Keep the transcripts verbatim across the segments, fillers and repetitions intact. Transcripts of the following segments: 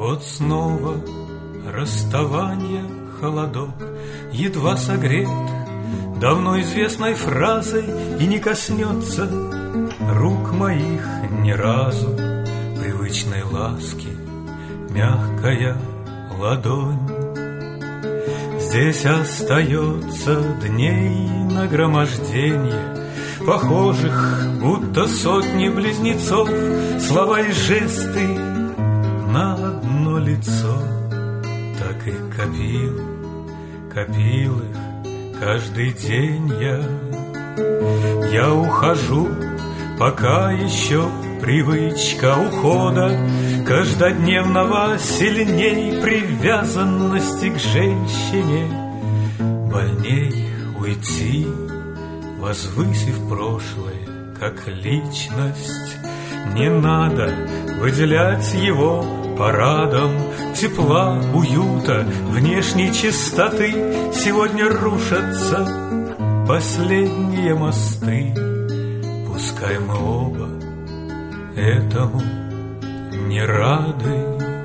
Вот снова расставание, холодок, едва согрет давно известной фразой и не коснется рук моих ни разу привычной ласки мягкая ладонь. Здесь остается дней нагромождение, похожих, будто сотни близнецов, слова и жесты на одно лицо. Так и копил, копил их каждый день я. Я ухожу, пока еще привычка ухода каждодневного сильней привязанности к женщине. Больней уйти, возвысив прошлое как личность. Не надо выделять его парадом тепла, уюта, внешней чистоты. Сегодня рушатся последние мосты. Пускай мы оба этому не рады.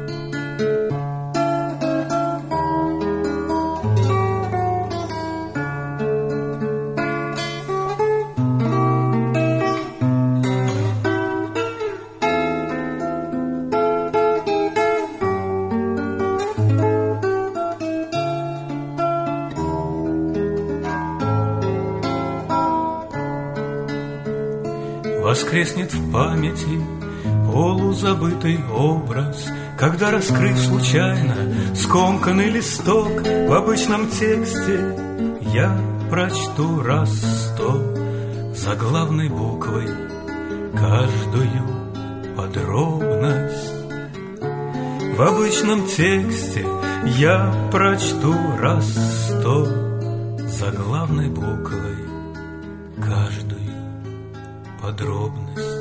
Воскреснет в памяти полузабытый образ, когда, раскрыв случайно скомканный листок, в обычном тексте я прочту раз сто заглавной буквой каждую подробность. В обычном тексте я прочту раз сто заглавной буквой каждую подробность.